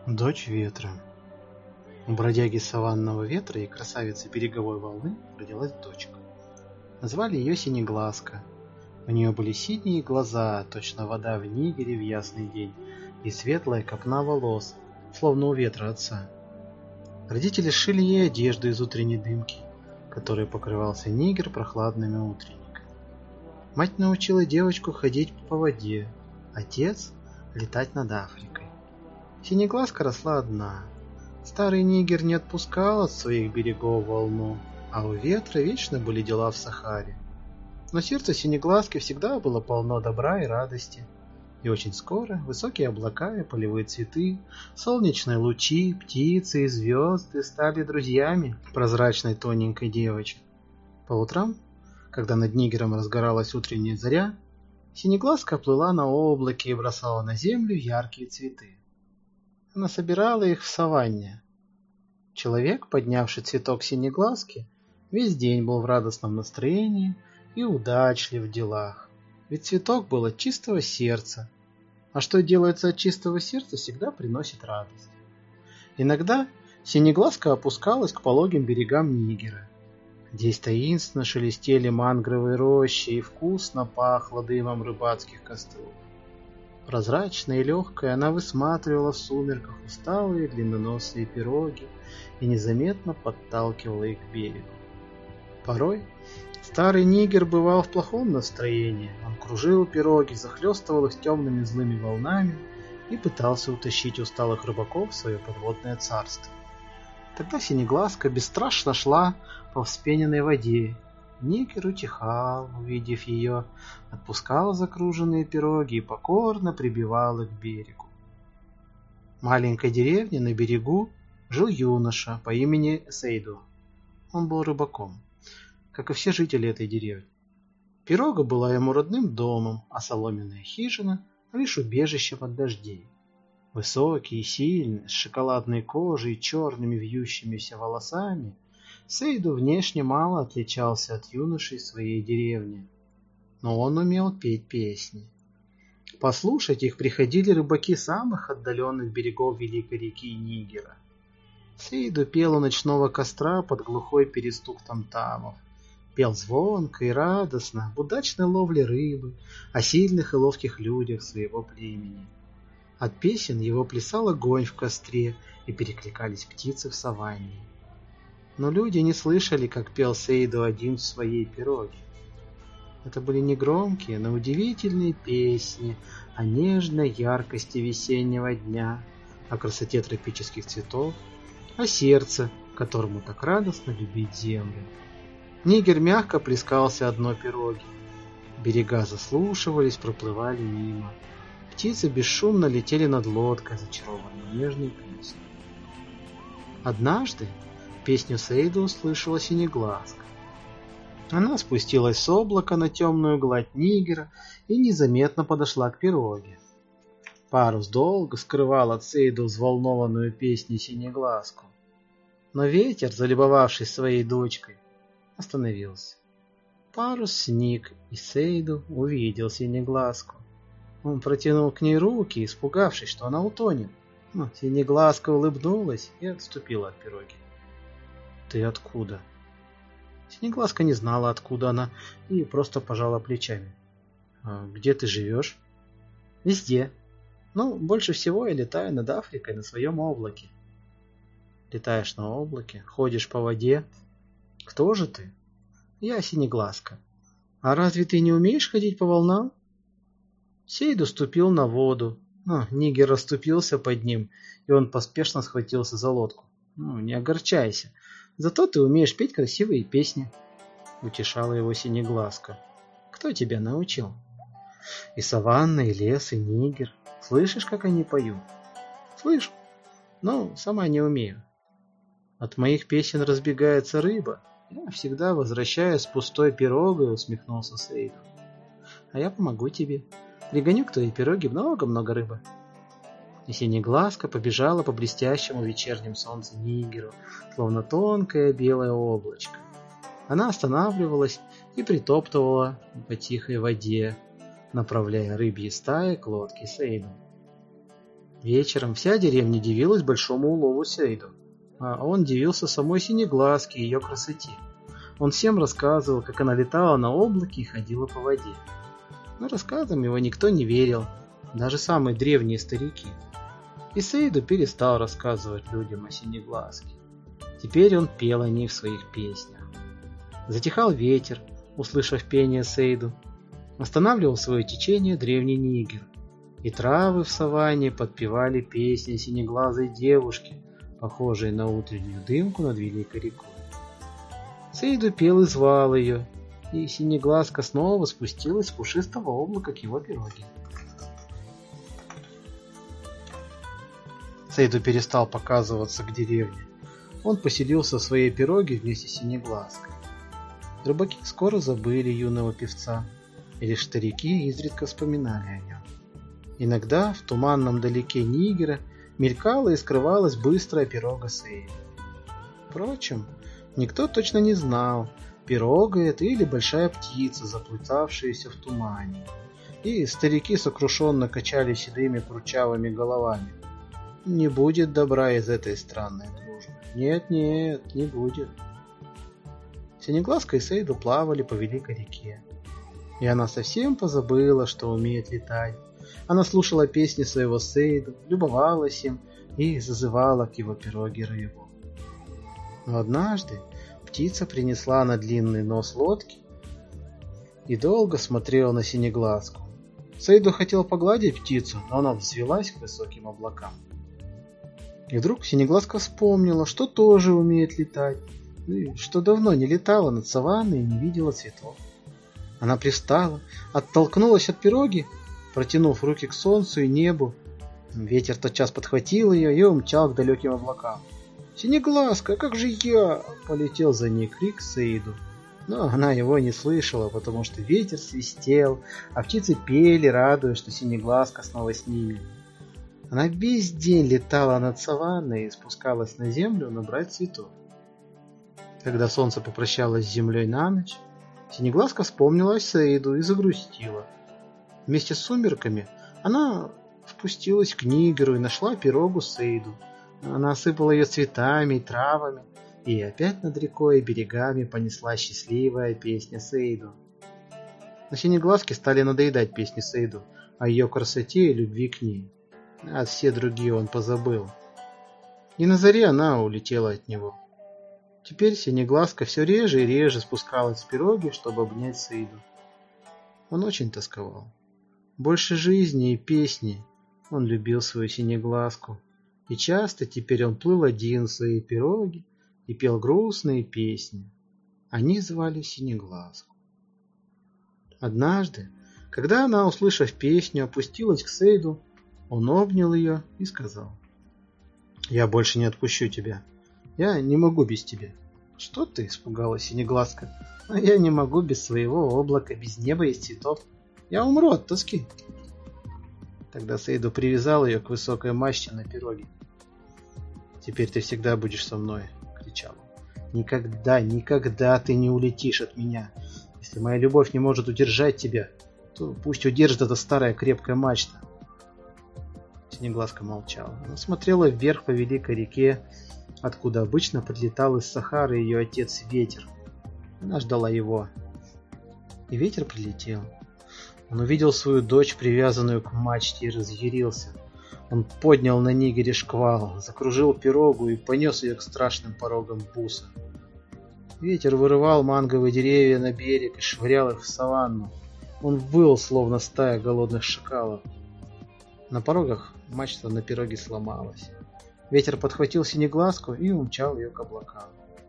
Дочь ветра. У бродяги саванного ветра и красавицы береговой волны родилась дочка. Назвали ее Синеглазка. У нее были синие глаза, точно вода в Нигере в ясный день, и светлая копна волос, словно у ветра отца. Родители сшили ей одежду из утренней дымки, которой покрывался Нигер прохладными утренниками. Мать научила девочку ходить по воде, отец — летать над Африкой. Синеглазка росла одна. Старый Нигер не отпускал от своих берегов волну, а у ветра вечно были дела в Сахаре. Но сердце Синеглазки всегда было полно добра и радости. И очень скоро высокие облака и полевые цветы, солнечные лучи, птицы и звезды стали друзьями прозрачной тоненькой девочки. По утрам, когда над Нигером разгоралась утренняя заря, Синеглазка плыла на облаке и бросала на землю яркие цветы. Она собирала их в саванне. Человек, поднявший цветок Синеглазки, весь день был в радостном настроении и удачлив в делах. Ведь цветок был от чистого сердца, а что делается от чистого сердца, всегда приносит радость. Иногда Синеглазка опускалась к пологим берегам Нигера. Здесь таинственно шелестели мангровые рощи и вкусно пахло дымом рыбацких костров. Прозрачная и легкая, она высматривала в сумерках усталые длинноносые пироги и незаметно подталкивала их к берегу. Порой старый Нигер бывал в плохом настроении. Он кружил пироги, захлестывал их темными злыми волнами и пытался утащить усталых рыбаков в свое подводное царство. Тогда Синеглазка бесстрашно шла по вспененной воде. Нигер утихал, увидев ее, отпускал закруженные пироги и покорно прибивал их к берегу. В маленькой деревне на берегу жил юноша по имени Сейду. Он был рыбаком, как и все жители этой деревни. Пирога была ему родным домом, а соломенная хижина — лишь убежищем от дождей. Высокий и сильный, с шоколадной кожей и черными вьющимися волосами, Сейду внешне мало отличался от юношей своей деревни, но он умел петь песни. Послушать их приходили рыбаки самых отдаленных берегов великой реки Нигера. Сейду пел у ночного костра под глухой перестук тамтамов. Пел звонко и радостно об удачной ловле рыбы, о сильных и ловких людях своего племени. От песен его плясал огонь в костре и перекликались птицы в саванне. Но люди не слышали, как пел Сейду один в своей пироге. Это были негромкие, но удивительные песни о нежной яркости весеннего дня, о красоте тропических цветов, о сердце, которому так радостно любить землю. Нигер мягко плескался о дно пироги. Берега заслушивались, проплывали мимо. Птицы бесшумно летели над лодкой, зачарованной нежной песней. Однажды песню Сейду услышала Синеглазка. Она спустилась с облака на темную гладь Нигера и незаметно подошла к пироге. Парус долго скрывал от Сейду взволнованную песней Синеглазку. Но ветер, залюбовавшись своей дочкой, остановился. Парус сник, и Сейду увидел Синеглазку. Он протянул к ней руки, испугавшись, что она утонет. Но Синеглазка улыбнулась и отступила от пироги. «Ты откуда?» Синеглазка не знала, откуда она, и просто пожала плечами. «Где ты живешь?» «Везде. Ну, больше всего я летаю над Африкой на своем облаке». «Летаешь на облаке? Ходишь по воде? Кто же ты?» «Я Синеглазка. А разве ты не умеешь ходить по волнам?» Сейду ступил на воду, но Нигер расступился под ним, и он поспешно схватился за лодку. «Не огорчайся. Зато ты умеешь петь красивые песни», — утешала его Синеглазка. «Кто тебя научил?» «И саванна, и лес, и Нигер. Слышишь, как они поют?» «Слышу, но сама не умею. От моих песен разбегается рыба. Я всегда возвращаюсь с пустой пирогой», — усмехнулся Сейду. «А я помогу тебе. Пригоню к твоей пироге много-много рыбы». И Синеглазка побежала по блестящему вечерним солнцу Нигеру, словно тонкое белое облачко. Она останавливалась и притоптывала по тихой воде, направляя рыбьи стаи к лодке Сейду. Вечером вся деревня дивилась большому улову Сейду, а он дивился самой Синеглазке и ее красоте. Он всем рассказывал, как она летала на облаке и ходила по воде. Но рассказам его никто не верил, даже самые древние старики. И Сейду перестал рассказывать людям о Синеглазке. Теперь он пел о ней в своих песнях. Затихал ветер, услышав пение Сейду. Останавливал свое течение древний Нигер. И травы в саванне подпевали песни синеглазой девушки, похожей на утреннюю дымку над великой рекой. Сейду пел и звал ее, и Синеглазка снова спустилась с пушистого облака к его пироге. Сейду перестал показываться к деревне. Он поселился в своей пироге вместе с Синеглазкой. Рыбаки скоро забыли юного певца, и лишь старики изредка вспоминали о нем. Иногда в туманном далеке Нигера мелькала и скрывалась быстрая пирога Сейду. Впрочем, никто точно не знал, пирога это или большая птица, заплутавшаяся в тумане. И старики сокрушенно качали седыми курчавыми головами. Не будет добра из этой странной дружбы. Нет, не будет. Синеглазка и Сейду плавали по великой реке. И она совсем позабыла, что умеет летать. Она слушала песни своего Сейду, любовалась им и зазывала к его пироге рыбу. Но однажды птица принесла на длинный нос лодки и долго смотрела на Синеглазку. Сейду хотел погладить птицу, но она взвилась к высоким облакам. И вдруг Синеглазка вспомнила, что тоже умеет летать, и что давно не летала над саванной и не видела цветов. Она привстала, оттолкнулась от пироги, протянув руки к солнцу и небу. Ветер тотчас подхватил ее и умчал к далеким облакам. «Синеглазка, как же я?» — полетел за ней крик Сейду. Но она его не слышала, потому что ветер свистел, а птицы пели, радуясь, что Синеглазка снова с ними. Она весь день летала над саванной и спускалась на землю набрать цветов. Когда солнце попрощалось с землей на ночь, Синеглазка вспомнила о Сейду и загрустила. Вместе с сумерками она спустилась к Нигеру и нашла пирогу Сейду. Она осыпала ее цветами и травами, и опять над рекой и берегами понесла счастливая песня Сейду. Но Синеглазке стали надоедать песни Сейду о ее красоте и любви к ней. А все другие он позабыл. И на заре она улетела от него. Теперь Синеглазка все реже и реже спускалась с пироги, чтобы обнять Сейду. Он очень тосковал. Больше жизни и песни он любил свою Синеглазку. И часто теперь он плыл один в своей пироге и пел грустные песни. Они звали Синеглазку. Однажды, когда она, услышав песню, опустилась к Сейду, он обнял ее и сказал: «Я больше не отпущу тебя. Я не могу без тебя». «Что ты?» — испугалась Синеглазка. «Я не могу без своего облака, без неба и цветов. Я умру от тоски». Тогда Сейду привязал ее к высокой мачте на пироге. «Теперь ты всегда будешь со мной», — кричал он. «Никогда, никогда ты не улетишь от меня. Если моя любовь не может удержать тебя, то пусть удержит эта старая крепкая мачта». Синеглазка молчала. Она смотрела вверх по великой реке, откуда обычно подлетал из Сахары ее отец Ветер. Она ждала его. И ветер прилетел. Он увидел свою дочь, привязанную к мачте, и разъярился. Он поднял на Нигере шквал, закружил пирогу и понес ее к страшным порогам Буса. Ветер вырывал манговые деревья на берег и швырял их в саванну. Он выл, словно стая голодных шакалов. На порогах мачта на пироге сломалась. Ветер подхватил Синеглазку и умчал ее к облакам.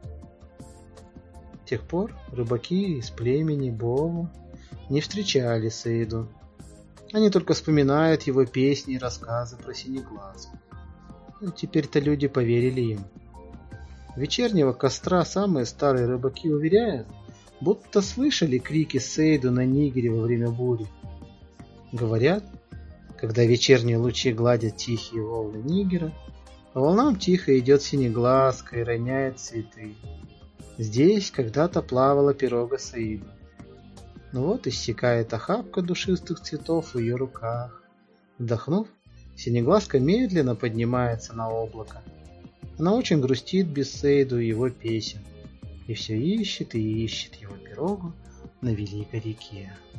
С тех пор рыбаки из племени Боову не встречали Сейду. Они только вспоминают его песни и рассказы про Синеглазку. Теперь-то люди поверили им. Вечернего костра самые старые рыбаки уверяют, будто слышали крики Сейду на Нигере во время бури. Говорят, когда вечерние лучи гладят тихие волны Нигера, по волнам тихо идет Синеглазка и роняет цветы. Здесь когда-то плавала пирога Сейду. Но вот иссякает охапка душистых цветов в ее руках. Вдохнув, Синеглазка медленно поднимается на облако. Она очень грустит без Сейду и его песен, и все ищет и ищет его пирогу на великой реке.